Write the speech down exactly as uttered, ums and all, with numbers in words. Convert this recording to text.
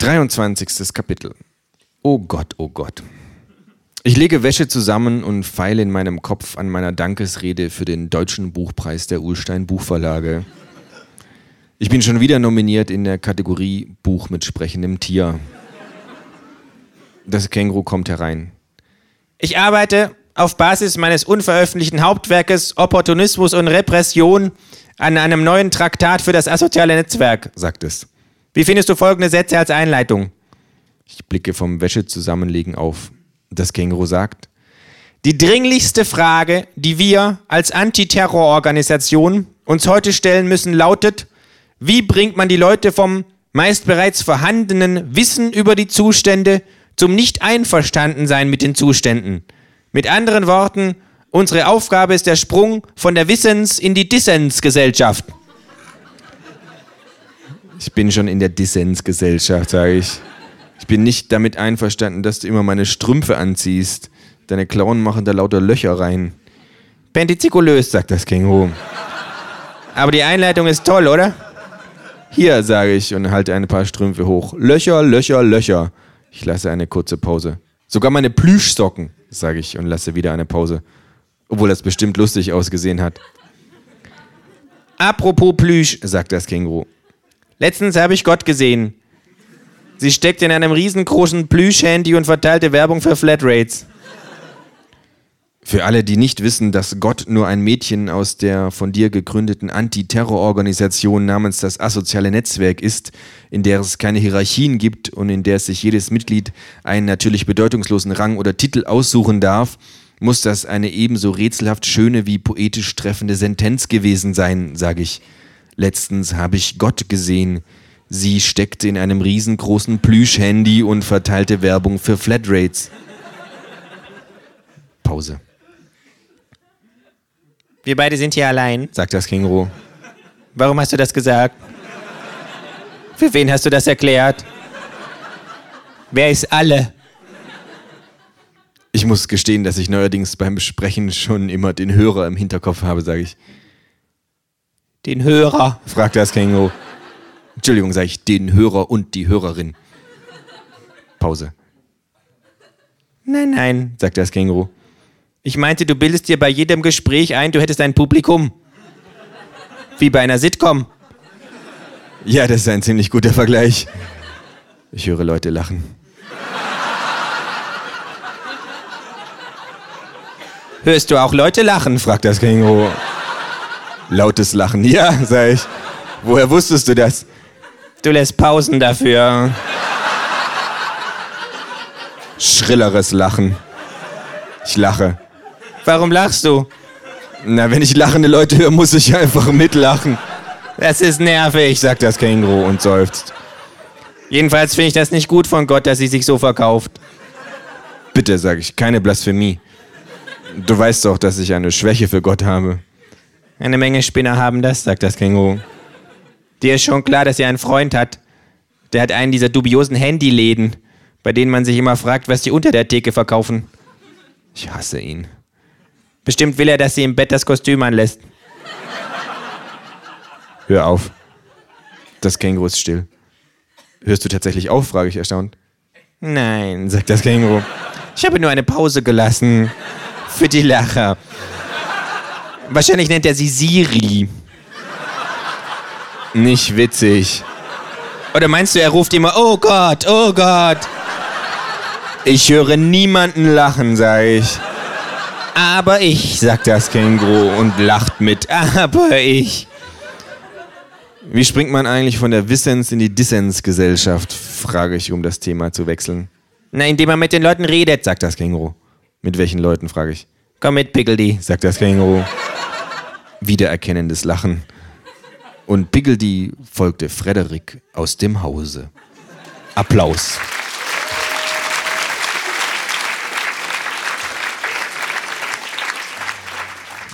dreiundzwanzigstes Kapitel. Oh Gott, oh Gott. Ich lege Wäsche zusammen und feile in meinem Kopf an meiner Dankesrede für den Deutschen Buchpreis der Ullstein Buchverlage. Ich bin schon wieder nominiert in der Kategorie Buch mit sprechendem Tier. Das Känguru kommt herein. Ich arbeite auf Basis meines unveröffentlichten Hauptwerkes Opportunismus und Repression an einem neuen Traktat für das asoziale Netzwerk, sagt es. Wie findest du folgende Sätze als Einleitung? Ich blicke vom Wäschezusammenlegen auf. Das Känguru sagt: Die dringlichste Frage, die wir als Antiterrororganisation uns heute stellen müssen, lautet: Wie bringt man die Leute vom meist bereits vorhandenen Wissen über die Zustände zum Nicht-Einverstanden-Sein mit den Zuständen? Mit anderen Worten, unsere Aufgabe ist der Sprung von der Wissens- in die Dissensgesellschaft. Ich bin schon in der Dissensgesellschaft, sage ich. Ich bin nicht damit einverstanden, dass du immer meine Strümpfe anziehst. Deine Klauen machen da lauter Löcher rein. Pentizikulös, sagt das Känguru. Aber die Einleitung ist toll, oder? Hier, sage ich und halte ein paar Strümpfe hoch. Löcher, Löcher, Löcher. Ich lasse eine kurze Pause. Sogar meine Plüschsocken, sage ich und lasse wieder eine Pause. Obwohl das bestimmt lustig ausgesehen hat. Apropos Plüsch, sagt das Känguru. Letztens habe ich Gott gesehen. Sie steckt in einem riesengroßen Plüsch-Handy und verteilte Werbung für Flatrates. Für alle, die nicht wissen, dass Gott nur ein Mädchen aus der von dir gegründeten Antiterrororganisation namens das asoziale Netzwerk ist, in der es keine Hierarchien gibt und in der sich jedes Mitglied einen natürlich bedeutungslosen Rang oder Titel aussuchen darf, muss das eine ebenso rätselhaft schöne wie poetisch treffende Sentenz gewesen sein, sage ich. Letztens habe ich Gott gesehen. Sie steckte in einem riesengroßen Plüsch-Handy und verteilte Werbung für Flatrates. Pause. Wir beide sind hier allein, sagt das Känguru. Warum hast du das gesagt? Für wen hast du das erklärt? Wer ist alle? Ich muss gestehen, dass ich neuerdings beim Sprechen schon immer den Hörer im Hinterkopf habe, sage ich. Den Hörer? Fragt das Känguru. Entschuldigung, sage ich, den Hörer und die Hörerin. Pause. Nein, nein, sagt das Känguru. Ich meinte, du bildest dir bei jedem Gespräch ein, du hättest ein Publikum. Wie bei einer Sitcom. Ja, das ist ein ziemlich guter Vergleich. Ich höre Leute lachen. Hörst du auch Leute lachen? Fragt das Känguru. Lautes Lachen. Ja, sag ich. Woher wusstest du das? Du lässt Pausen dafür. Schrilleres Lachen. Ich lache. Warum lachst du? Na, wenn ich lachende Leute höre, muss ich einfach mitlachen. Das ist nervig, sagt das Känguru und seufzt. Jedenfalls finde ich das nicht gut von Gott, dass sie sich so verkauft. Bitte, sage ich, keine Blasphemie. Du weißt doch, dass ich eine Schwäche für Gott habe. Eine Menge Spinner haben das, sagt das Känguru. Dir ist schon klar, dass sie einen Freund hat. Der hat einen dieser dubiosen Handyläden, bei denen man sich immer fragt, was die unter der Theke verkaufen. Ich hasse ihn. Bestimmt will er, dass sie im Bett das Kostüm anlässt. Hör auf. Das Känguru ist still. Hörst du tatsächlich auf, frage ich erstaunt. Nein, sagt das Känguru. Ich habe nur eine Pause gelassen. Für die Lacher. Wahrscheinlich nennt er sie Siri. Nicht witzig. Oder meinst du, er ruft immer, oh Gott, oh Gott. Ich höre niemanden lachen, sage ich. Aber ich, sagt das Känguru und lacht mit. Aber ich. Wie springt man eigentlich von der Wissens- in die Dissensgesellschaft, frage ich, um das Thema zu wechseln. Na, indem man mit den Leuten redet, sagt das Känguru. Mit welchen Leuten, frage ich. Komm mit, Pickledy, sagt das Känguru. Wiedererkennendes Lachen. Und Pickledy folgte Frederik aus dem Hause. Applaus.